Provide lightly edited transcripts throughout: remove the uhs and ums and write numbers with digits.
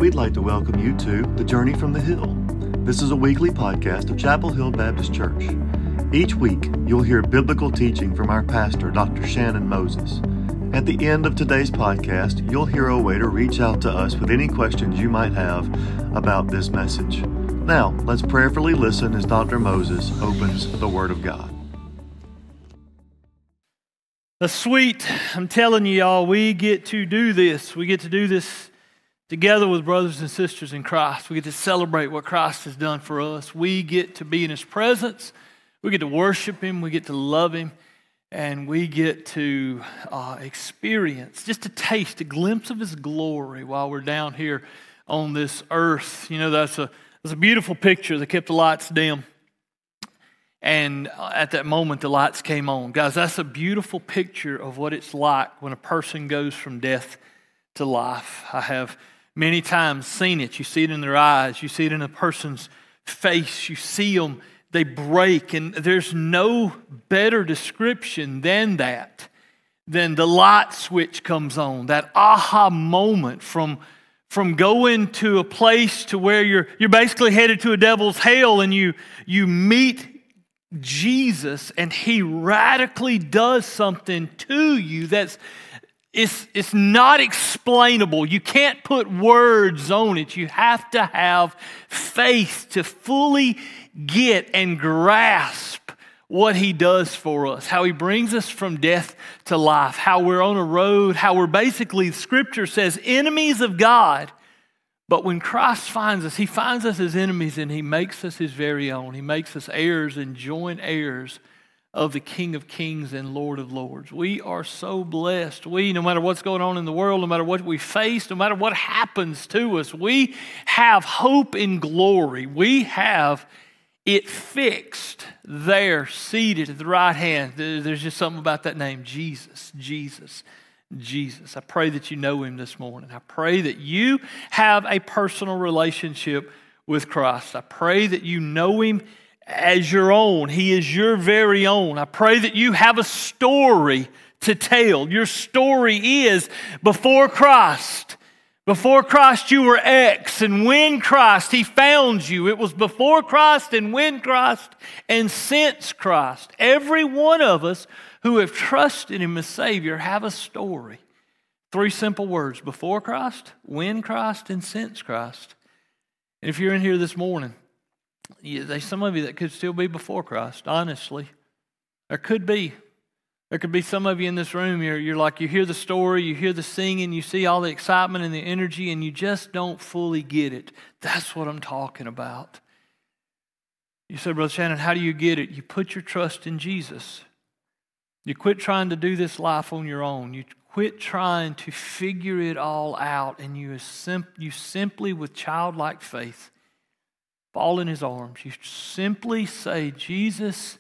we'd like to welcome you to The Journey from the Hill. This is a weekly podcast of Chapel Hill Baptist Church. Each week, you'll hear biblical teaching from our pastor, Dr. Shannon Moses. At the end of today's podcast, you'll hear a way to reach out to us with any questions you might have about this message. Now, let's prayerfully listen as Dr. Moses opens the Word of God. That's sweet. I'm telling you, y'all, we get to do this. We get to do this together with brothers and sisters in Christ. We get to celebrate what Christ has done for us. We get to be in His presence. We get to worship Him. We get to love Him. And we get to experience, just a taste, a glimpse of His glory while we're down here on this earth. You know, that's a beautiful picture. They kept the lights dim. And at that moment, the lights came on. Guys, that's a beautiful picture of what it's like when a person goes from death to life. I have many times seen it. You see it in their eyes. You see it in a person's face. You see them, they break. And there's no better description than that, than the light switch comes on. That aha moment from going to a place to where you're basically headed to a devil's hell, and you meet Jesus, and He radically does something to you it's not explainable. You can't put words on it. You have to have faith to fully get and grasp what He does for us, how He brings us from death to life, how we're on a road, how we're basically, Scripture says, enemies of God. But when Christ finds us, He finds us as enemies, and He makes us His very own. He makes us heirs and joint heirs of the King of Kings and Lord of Lords. We are so blessed. No matter what's going on in the world, no matter what we face, no matter what happens to us, we have hope in glory. We have it fixed there, seated at the right hand. There's just something about that name, Jesus, Jesus. Jesus. I pray that you know Him this morning. I pray that you have a personal relationship with Christ. I pray that you know Him as your own. He is your very own. I pray that you have a story to tell. Your story is before Christ. Before Christ you were X, and when Christ, He found you. It was before Christ and when Christ and since Christ. Every one of us who have trusted Him as Savior have a story. 3 simple words: before Christ, when Christ, and since Christ. And if you're in here this morning, there's some of you that could still be before Christ, honestly. There could be. There could be some of you in this room, you're like, you hear the story, you hear the singing, you see all the excitement and the energy, and you just don't fully get it. That's what I'm talking about. You said, Brother Shannon, how do you get it? You put your trust in Jesus. You quit trying to do this life on your own. You quit trying to figure it all out, and you simply, with childlike faith, fall in His arms. You simply say, Jesus,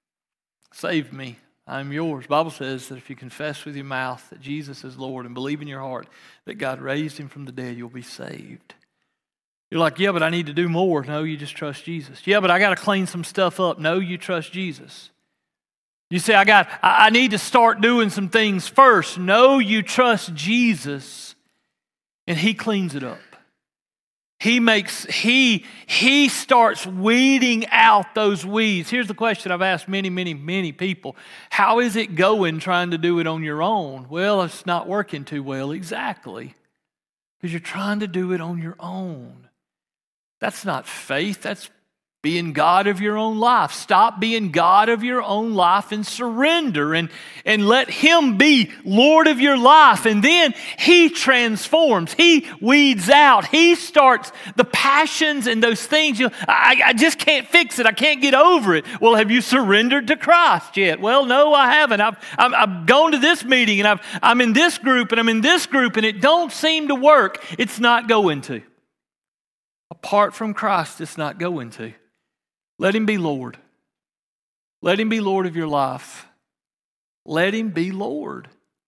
save me. I'm yours. The Bible says that if you confess with your mouth that Jesus is Lord and believe in your heart that God raised Him from the dead, you'll be saved. You're like, yeah, but I need to do more. No, you just trust Jesus. Yeah, but I got to clean some stuff up. No, you trust Jesus. You say, I need to start doing some things first. No, you trust Jesus, and He cleans it up. He starts weeding out those weeds. Here's the question I've asked many people. How is it going trying to do it on your own? Well, it's not working too well. Exactly. Because you're trying to do it on your own. That's not faith. That's being God of your own life. Stop being God of your own life and surrender and let Him be Lord of your life. And then He transforms. He weeds out. He starts the passions and those things. I just can't fix it. I can't get over it. Well, have you surrendered to Christ yet? Well, no, I haven't. I've gone to this meeting, and I'm in this group, and I'm in this group, and it don't seem to work. It's not going to. Apart from Christ, it's not going to. Let Him be Lord. Let Him be Lord of your life. Let Him be Lord.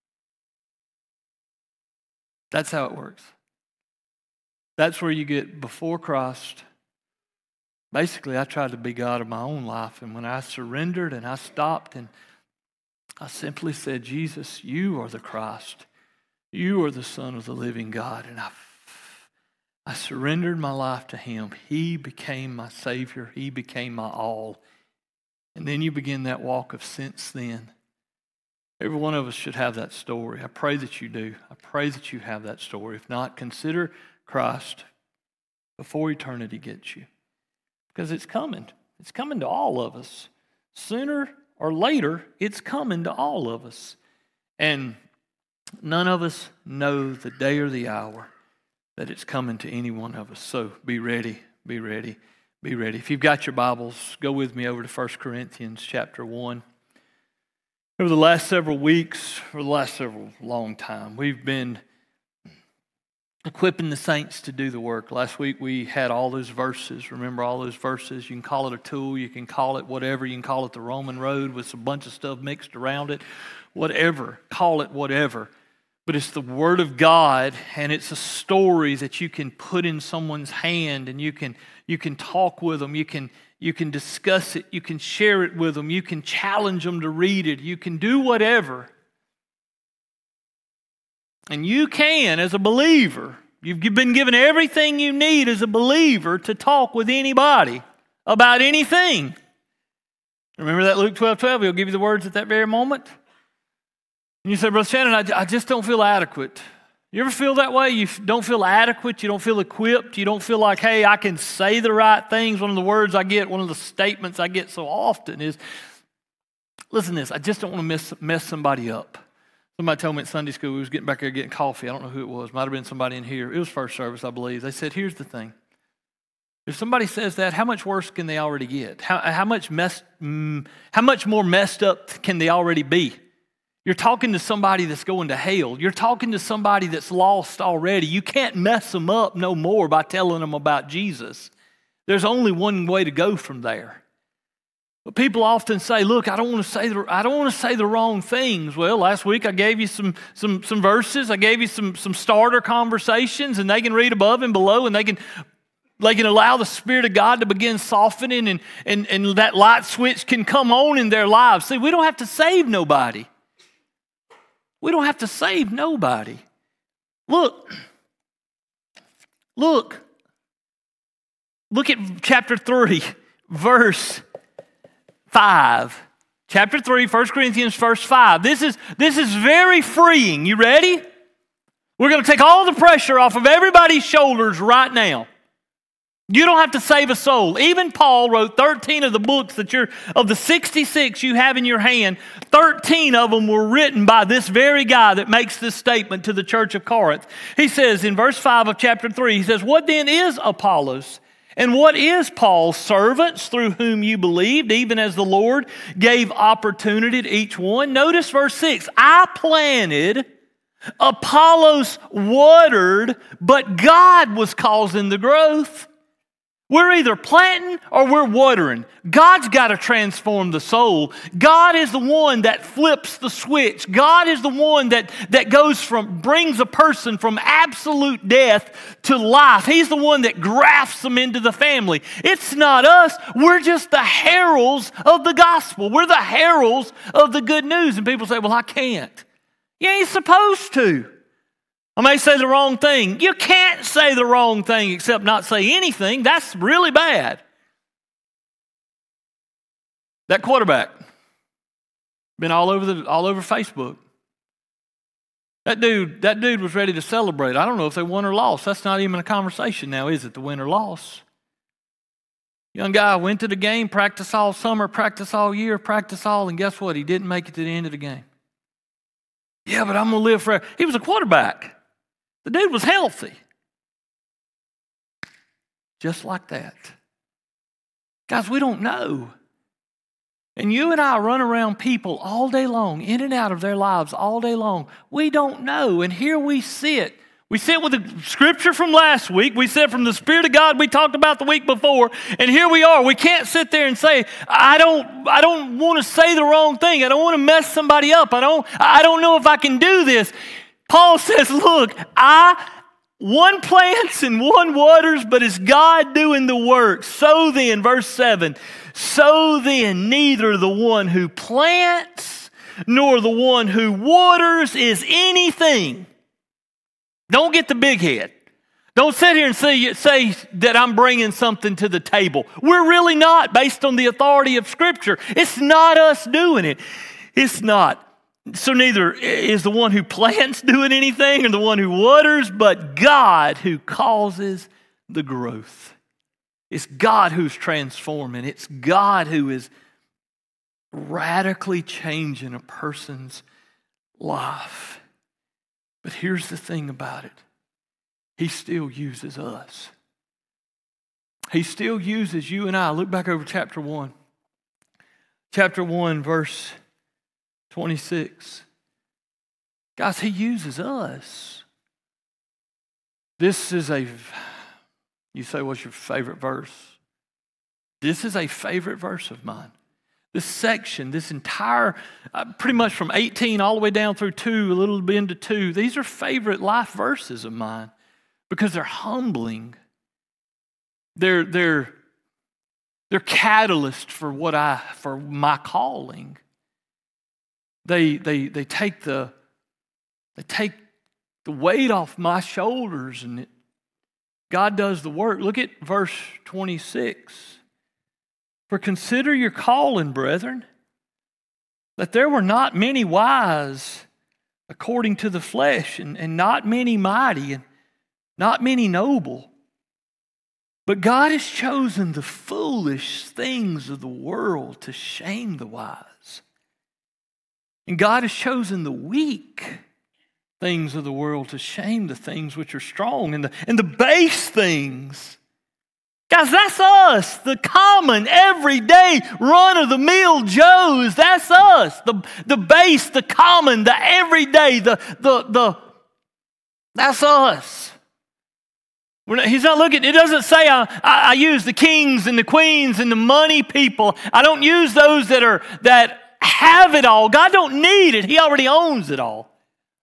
That's how it works. That's where you get before Christ. Basically, I tried to be God of my own life, and when I surrendered and I stopped and I simply said, Jesus, you are the Christ. You are the Son of the living God. And I surrendered my life to Him. He became my Savior. He became my all. And then you begin that walk of since then. Every one of us should have that story. I pray that you do. I pray that you have that story. If not, consider Christ before eternity gets you. Because it's coming. It's coming to all of us. Sooner or later, it's coming to all of us. And none of us know the day or the hour that it's coming to any one of us. So be ready, be ready, be ready. If you've got your Bibles, go with me over to 1 Corinthians chapter 1. Over the last several weeks, for the last several long time, we've been equipping the saints to do the work. Last week we had all those verses. Remember all those verses? You can call it a tool. You can call it whatever. You can call it the Roman road with a bunch of stuff mixed around it. Whatever. Call it whatever. But it's the Word of God, and it's a story that you can put in someone's hand, and you can talk with them. You can discuss it. You can share it with them. You can challenge them to read it. You can do whatever. And you can, as a believer, you've been given everything you need as a believer to talk with anybody about anything. Remember that Luke 12:12? He'll give you the words at that very moment. And you say, Brother Shannon, I just don't feel adequate. You ever feel that way? You don't feel adequate. You don't feel equipped. You don't feel like, hey, I can say the right things. One of the words I get, one of the statements I get so often is, listen to this, I just don't want to mess somebody up. Somebody told me at Sunday school, we was getting back there getting coffee. I don't know who it was. Might have been somebody in here. It was first service, I believe. They said, here's the thing. If somebody says that, how much worse can they already get? How much more messed up can they already be? You're talking to somebody that's going to hell. You're talking to somebody that's lost already. You can't mess them up no more by telling them about Jesus. There's only one way to go from there. But people often say, look, I don't want to say the wrong things. Well, last week I gave you some verses. I gave you some starter conversations, and they can read above and below, and they can allow the Spirit of God to begin softening, and that light switch can come on in their lives. See, we don't have to save nobody. We don't have to save nobody. Look at chapter 3, verse 5. Chapter 3, 1 Corinthians, verse 5. This is very freeing. You ready? We're going to take all the pressure off of everybody's shoulders right now. You don't have to save a soul. Even Paul wrote 13 of the books of the 66 you have in your hand, 13 of them were written by this very guy that makes this statement to the church of Corinth. He says in verse 5 of chapter 3, he says, what then is Apollos? And what is Paul? Servants through whom you believed, even as the Lord gave opportunity to each one. Notice verse 6, I planted, Apollos watered, but God was causing the growth. We're either planting or we're watering. God's got to transform the soul. God is the one that flips the switch. God is the one that brings a person from absolute death to life. He's the one that grafts them into the family. It's not us. We're just the heralds of the gospel. We're the heralds of the good news. And people say, well, I can't. You ain't supposed to. I may say the wrong thing. You can't say the wrong thing except not say anything. That's really bad. That quarterback, been all over Facebook. That dude was ready to celebrate. I don't know if they won or lost. That's not even a conversation now, is it? The win or loss. Young guy went to the game, practiced all summer, practiced all year, practiced all, and guess what? He didn't make it to the end of the game. Yeah, but I'm going to live forever. He was a quarterback. The dude was healthy. Just like that. Guys, we don't know. And you and I run around people all day long, in and out of their lives all day long. We don't know. And here we sit. We sit with the scripture from last week. We sit from the Spirit of God we talked about the week before. And here we are. We can't sit there and say, I don't want to say the wrong thing. I don't want to mess somebody up. I don't know if I can do this. Paul says, look, one plants and one waters, but it's God doing the work. So then, verse 7, so then neither the one who plants nor the one who waters is anything. Don't get the big head. Don't sit here and say that I'm bringing something to the table. We're really not, based on the authority of Scripture. It's not us doing it. It's not. So neither is the one who plants doing anything or the one who waters, but God who causes the growth. It's God who's transforming. It's God who is radically changing a person's life. But here's the thing about it. He still uses us. He still uses you and I. Look back over chapter 1. Chapter 1, verse 26. Guys, He uses us. This is you say, what's your favorite verse? This is a favorite verse of mine. This section, this entire, pretty much from 18 all the way down through 2, a little bit into 2, these are favorite life verses of mine because they're humbling. They're catalyst for my calling. They take the weight off my shoulders, and God does the work. Look at verse 26. For consider your calling, brethren, that there were not many wise according to the flesh, and not many mighty, and not many noble. But God has chosen the foolish things of the world to shame the wise. And God has chosen the weak things of the world to shame the things which are strong, and the base things. Guys, that's us, the common, everyday, run-of-the-mill Joes. That's us, the base, the common, the everyday, that's us. He's not looking, it doesn't say I use the kings and the queens and the money people. I don't use those that have it all. God don't need it. He already owns it all.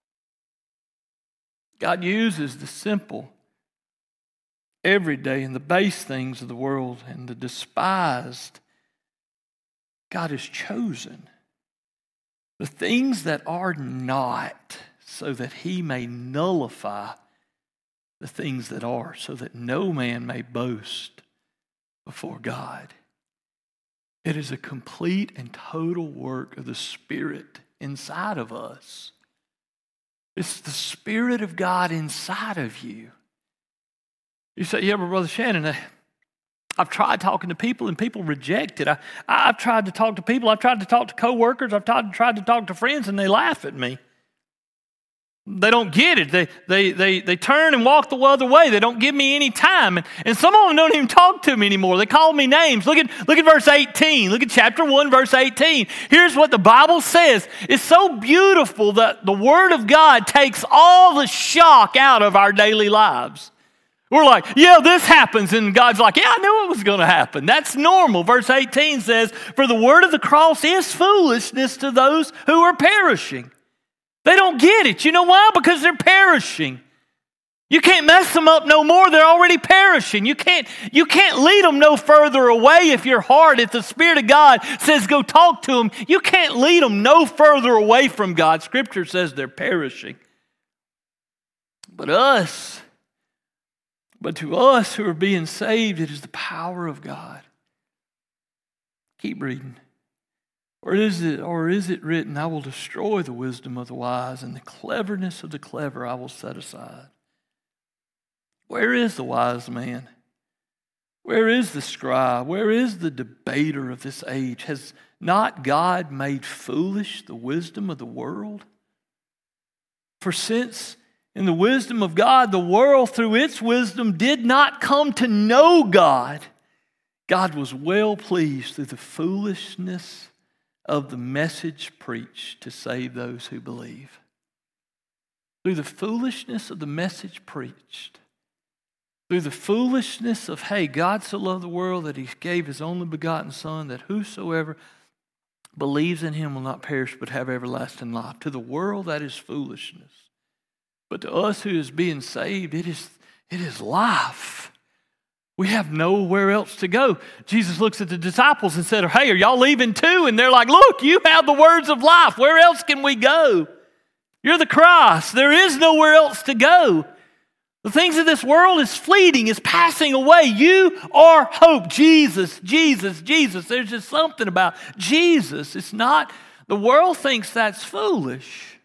God uses the simple, everyday, and the base things of the world and the despised. God has chosen the things that are not, so that He may nullify the things that are, so that no man may boast before God. It is a complete and total work of the Spirit inside of us. It's the Spirit of God inside of you. You say, yeah, but Brother Shannon, I've tried talking to people and people reject it. I've tried to talk to people. I've tried to talk to coworkers. I've tried to talk to friends, and they laugh at me. They don't get it. They turn and walk the other way. They don't give me any time. And some of them don't even talk to me anymore. They call me names. Look at verse 18. Look at chapter 1, verse 18. Here's what the Bible says. It's so beautiful that the Word of God takes all the shock out of our daily lives. We're like, yeah, this happens. And God's like, yeah, I knew it was going to happen. That's normal. Verse 18 says, for the word of the cross is foolishness to those who are perishing. They don't get it. You know why? Because they're perishing. You can't mess them up no more. They're already perishing. You can't lead them no further away if your heart, if the Spirit of God says go talk to them, you can't lead them no further away from God. Scripture says they're perishing. But to us who are being saved, it is the power of God. Keep reading. Or is it written, I will destroy the wisdom of the wise, and the cleverness of the clever I will set aside? Where is the wise man? Where is the scribe? Where is the debater of this age? Has not God made foolish the wisdom of the world? For since in the wisdom of God, the world through its wisdom did not come to know God, God was well pleased through the foolishness of the message preached to save those who believe. Through the foolishness of the message preached, through the foolishness of, hey, God so loved the world that He gave His only begotten Son, that whosoever believes in Him will not perish but have everlasting life. To the world, that is foolishness. But to us who is being saved, it is life. We have nowhere else to go. Jesus looks at the disciples and said, hey, are y'all leaving too? And they're like, look, you have the words of life. Where else can we go? You're the Christ. There is nowhere else to go. The things of this world is fleeting, is passing away. You are hope. Jesus, Jesus, Jesus. There's just something about Jesus. It's not, the world thinks that's foolish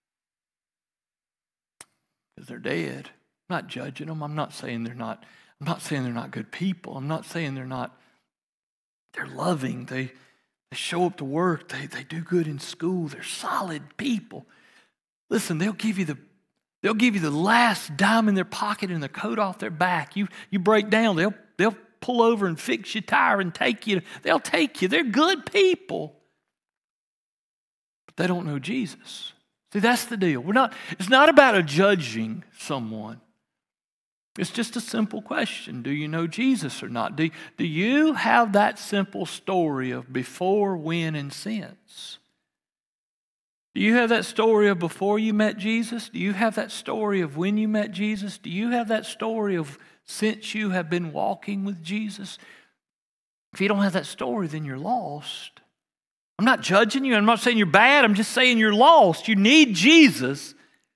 because they're dead. I'm not judging them. I'm not saying they're not good people. I'm not saying they're loving. They show up to work. They do good in school. They're solid people. Listen, they'll give you the last dime in their pocket and the coat off their back. You break down, they'll pull over and fix your tire and take you. They'll take you. They're good people. But they don't know Jesus. See, that's the deal. It's not about judging someone. It's just a simple question. Do you know Jesus or not? Do you have that simple story of before, when, and since? Do you have that story of before you met Jesus? Do you have that story of when you met Jesus? Do you have that story of since you have been walking with Jesus? If you don't have that story, then you're lost. I'm not judging you. I'm not saying you're bad. I'm just saying you're lost. You need Jesus.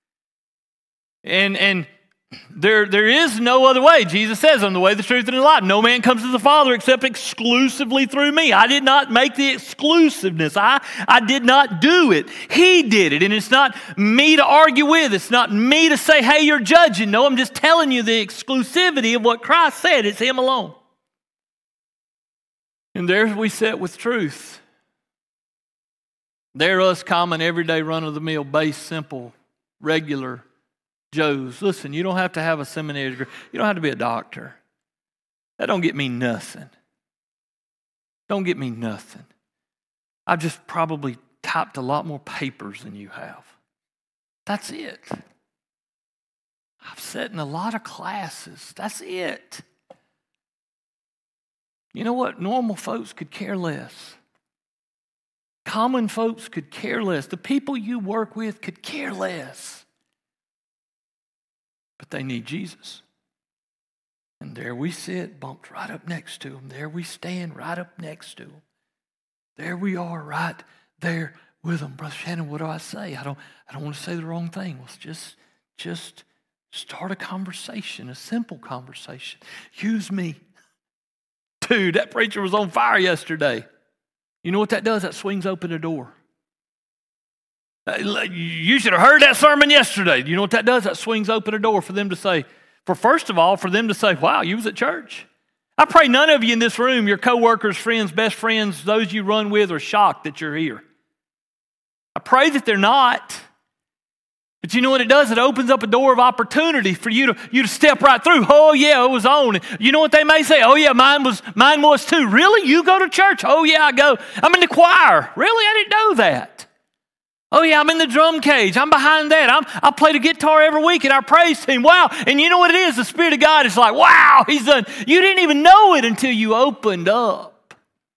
And there is no other way. Jesus says, I'm the way, the truth, and the life. No man comes to the Father except exclusively through me. I did not make the exclusiveness. I did not do it. He did it. And it's not me to argue with. It's not me to say, hey, you're judging. No, I'm just telling you the exclusivity of what Christ said. It's Him alone. And there we sit with truth. There us common, everyday, run-of-the-mill, base, simple, regular Joes. Listen, you don't have to have a seminary degree. You don't have to be a doctor. That don't get me nothing. Don't get me nothing. I've just probably typed a lot more papers than you have. That's it. I've sat in a lot of classes. That's it. You know what? Normal folks could care less. Common folks could care less. The people you work with could care less. But they need Jesus. And there we sit, bumped right up next to Him. There we stand right up next to Him. There we are right there with Him. Brother Shannon, what do I say? I don't want to say the wrong thing. Let's just start a conversation, a simple conversation. Use me. Dude, that preacher was on fire yesterday. You know what that does? That swings open a door. You should have heard that sermon yesterday. You know what that does? That swings open a door for them to say, first of all, for them to say, wow, you was at church. I pray none of you in this room, your coworkers, friends, best friends, those you run with, are shocked that you're here. I pray that they're not. But you know what it does? It opens up a door of opportunity for you to step right through. Oh yeah, it was on. You know what they may say? Oh yeah, mine was too. Really? You go to church? Oh yeah, I go. I'm in the choir. Really? I didn't know that. Oh yeah, I'm in the drum cage. I'm behind that. I play the guitar every week in our praise team. Wow. And you know what it is? The Spirit of God is like, wow, He's done. You didn't even know it until you opened up.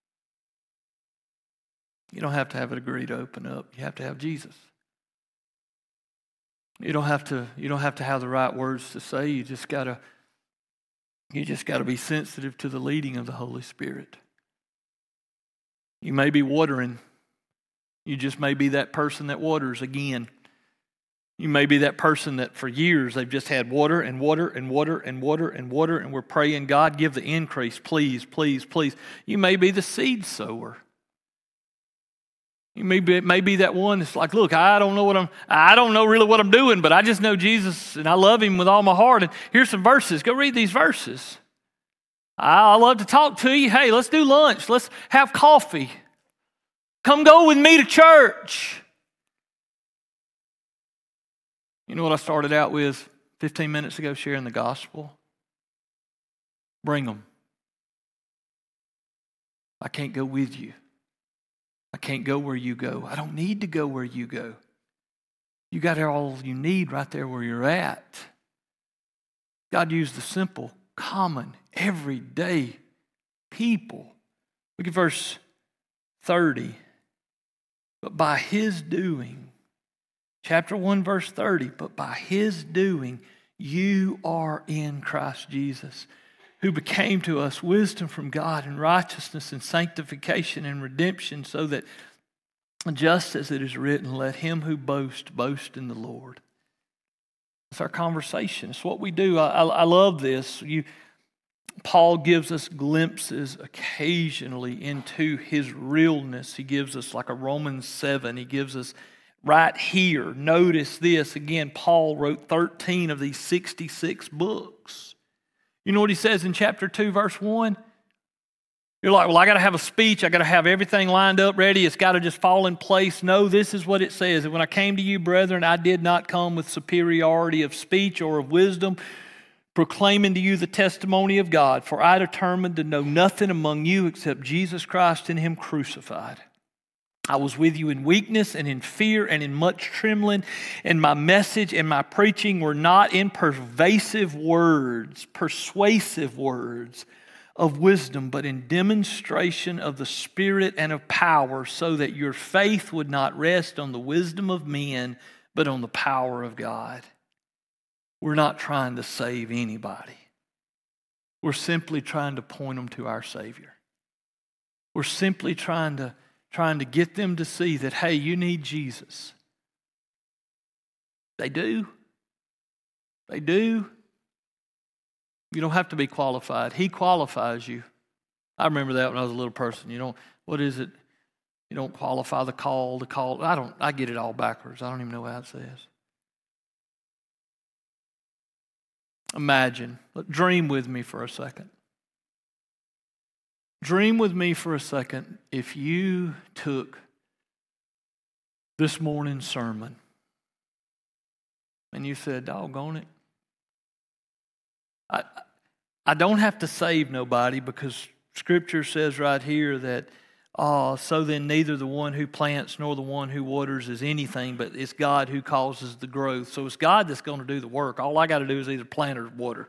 You don't have to have a degree to open up. You have to have Jesus. You don't have to have the right words to say. You just gotta be sensitive to the leading of the Holy Spirit. You may be watering. You just may be that person that waters again. You may be that person that for years they've just had water and water and water and water and water, and we're praying, God, give the increase, please, please, please. You may be the seed sower. You may be that one that's like, look, I don't know really what I'm doing, but I just know Jesus and I love Him with all my heart. And here's some verses. Go read these verses. I love to talk to you. Hey, let's do lunch. Let's have coffee. Come go with me to church. You know what I started out with 15 minutes ago, sharing the gospel? Bring them. I can't go with you. I can't go where you go. I don't need to go where you go. You got all you need right there where you're at. God used the simple, common, everyday people. Look at verse 30. But by His doing, chapter 1, verse 30, but by His doing, you are in Christ Jesus, who became to us wisdom from God and righteousness and sanctification and redemption, so that just as it is written, let him who boasts boast in the Lord. It's our conversation. It's what we do. I love this. Paul gives us glimpses occasionally into his realness. He gives us, like a Romans 7, he gives us right here. Notice this. Again, Paul wrote 13 of these 66 books. You know what he says in chapter 2, verse 1? You're like, well, I got to have a speech. I got to have everything lined up, ready. It's got to just fall in place. No, this is what it says. That when I came to you, brethren, I did not come with superiority of speech or of wisdom, proclaiming to you the testimony of God. For I determined to know nothing among you except Jesus Christ and Him crucified. I was with you in weakness and in fear and in much trembling, and my message and my preaching were not in persuasive words of wisdom, but in demonstration of the Spirit and of power, so that your faith would not rest on the wisdom of men, but on the power of God. We're not trying to save anybody. We're simply trying to point them to our Savior. We're simply trying to get them to see that, hey, you need Jesus. They do. They do. You don't have to be qualified. He qualifies you. I remember that when I was a little person. What is it? You don't qualify the call. I get it all backwards. I don't even know how it says. Imagine. Dream with me for a second. Dream with me for a second if you took this morning's sermon and you said, doggone it, I don't have to save nobody, because Scripture says right here that, so then neither the one who plants nor the one who waters is anything, but it's God who causes the growth. So it's God that's going to do the work. All I got to do is either plant or water.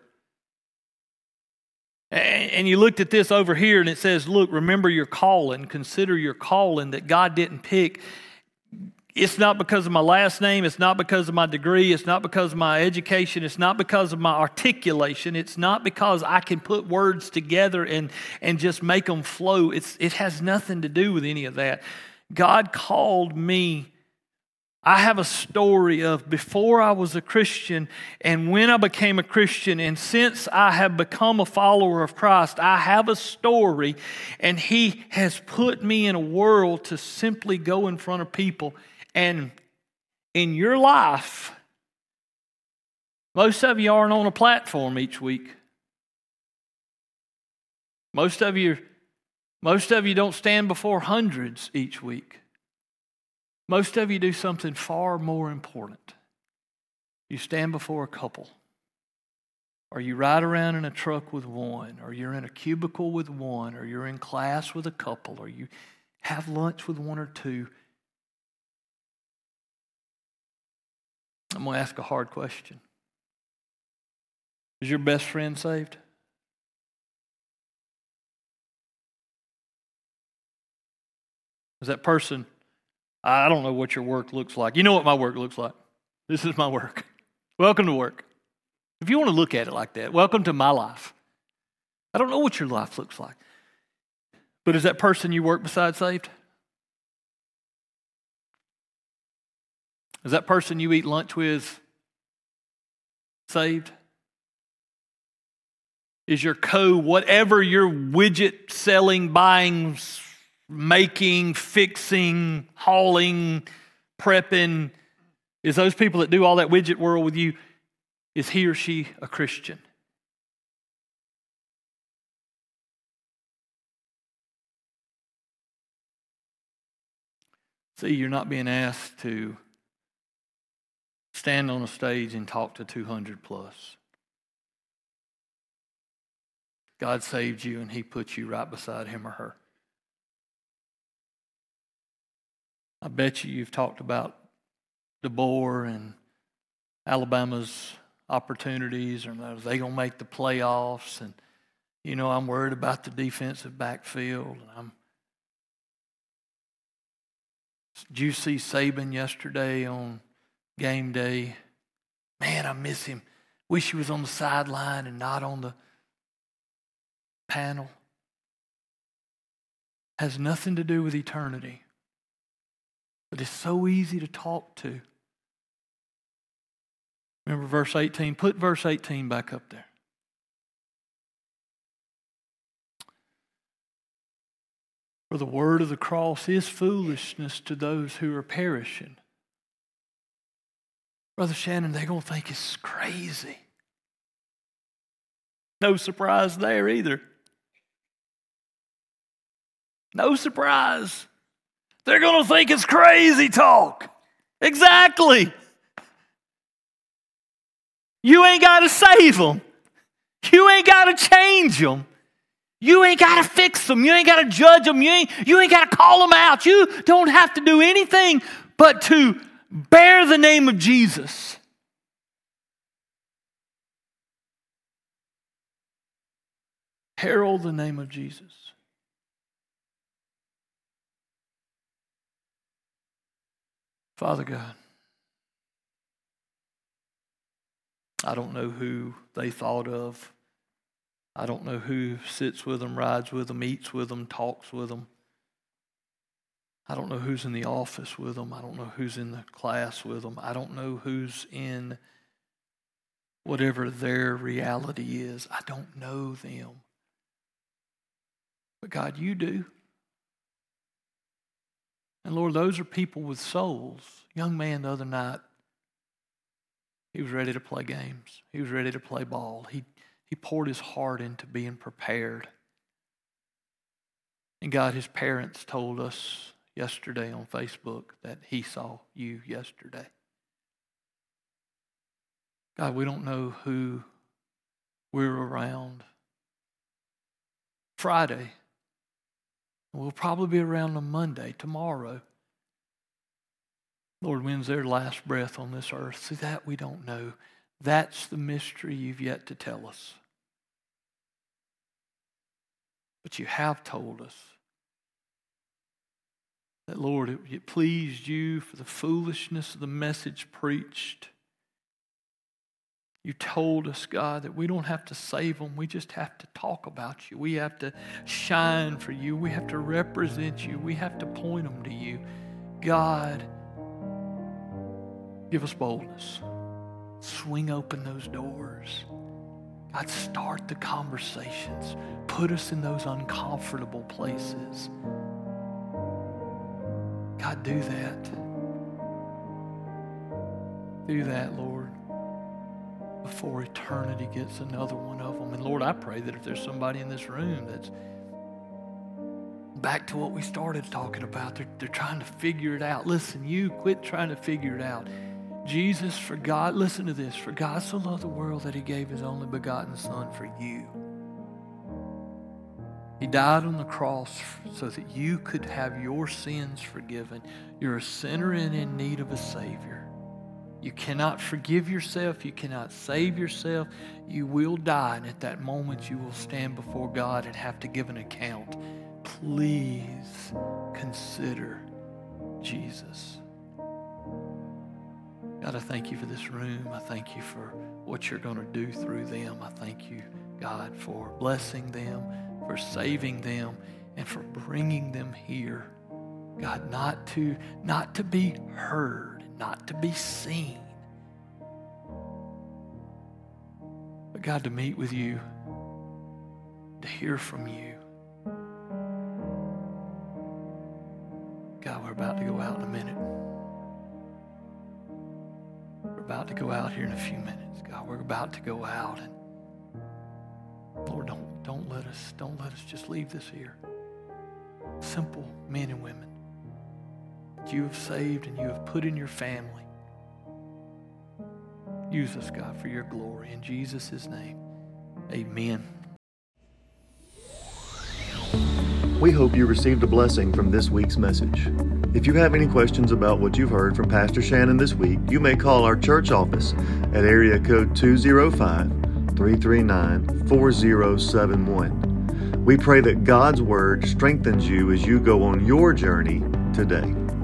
And you looked at this over here and it says, look, remember your calling. Consider your calling that God didn't pick. It's not because of my last name. It's not because of my degree. It's not because of my education. It's not because of my articulation. It's not because I can put words together and just make them flow. It has nothing to do with any of that. God called me. I have a story of before I was a Christian and when I became a Christian, and since I have become a follower of Christ, I have a story, and He has put me in a world to simply go in front of people. And in your life, most of you aren't on a platform each week. Most of you don't stand before hundreds each week. Most of you do something far more important. You stand before a couple, or you ride around in a truck with one, or you're in a cubicle with one, or you're in class with a couple, or you have lunch with one or two. I'm going to ask a hard question. Is your best friend saved? Is that person, I don't know what your work looks like. You know what my work looks like. This is my work. Welcome to work. If you want to look at it like that, welcome to my life. I don't know what your life looks like. But is that person you work beside saved? Is that person you eat lunch with saved? Is your whatever your widget selling, buying, making, fixing, hauling, prepping, is those people that do all that widget world with you, is he or she a Christian? See, you're not being asked to stand on a stage and talk to 200 plus. God saved you and He put you right beside him or her. I bet you've talked about DeBoer and Alabama's opportunities, or are they going to make the playoffs? And, I'm worried about the defensive backfield. Did you see Saban yesterday on game day? Man, I miss him. Wish he was on the sideline and not on the panel. Has nothing to do with eternity. But it's so easy to talk to. Remember verse 18? Put verse 18 back up there. For the word of the cross is foolishness to those who are perishing. Brother Shannon, they're going to think it's crazy. No surprise there either. No surprise. They're going to think it's crazy talk. Exactly. You ain't got to save them. You ain't got to change them. You ain't got to fix them. You ain't got to judge them. You ain't got to call them out. You don't have to do anything but to bear the name of Jesus. Herald the name of Jesus. Father God, I don't know who they thought of. I don't know who sits with them, rides with them, eats with them, talks with them. I don't know who's in the office with them. I don't know who's in the class with them. I don't know who's in whatever their reality is. I don't know them. But God, you do. And Lord, those are people with souls. Young man the other night, he was ready to play games. He was ready to play ball. He poured his heart into being prepared. And God, his parents told us yesterday on Facebook that he saw you yesterday. God, we don't know who we're around Friday. We'll probably be around on Monday, tomorrow. Lord, when's their last breath on this earth? See, that we don't know. That's the mystery you've yet to tell us. But you have told us that, Lord, it pleased you for the foolishness of the message preached. You told us, God, that we don't have to save them. We just have to talk about you. We have to shine for you. We have to represent you. We have to point them to you. God, give us boldness. Swing open those doors. God, start the conversations. Put us in those uncomfortable places. God, do that. Do that, Lord, before eternity gets another one of them. And Lord, I pray that if there's somebody in this room that's back to what we started talking about, they're trying to figure it out. Listen, you quit trying to figure it out. Jesus, for God, listen to this, for God so loved the world that he gave his only begotten Son for you. He died on the cross so that you could have your sins forgiven. You're a sinner and in need of a Savior. You cannot forgive yourself. You cannot save yourself. You will die, and at that moment you will stand before God and have to give an account. Please consider Jesus. God, I thank you for this room. I thank you for what you're going to do through them. I thank you, God, for blessing them, for saving them, and for bringing them here. God, not to be heard, not to be seen, but God, to meet with you, to hear from you. God, we're about to go out in a minute. We're about to go out here in a few minutes. God, we're about to go out, and Lord, don't let us just leave this here. Simple men and women that you have saved and you have put in your family. Use us, God, for your glory. In Jesus' name, amen. We hope you received a blessing from this week's message. If you have any questions about what you've heard from Pastor Shannon this week, you may call our church office at area code 205-339-4071. We pray that God's Word strengthens you as you go on your journey today.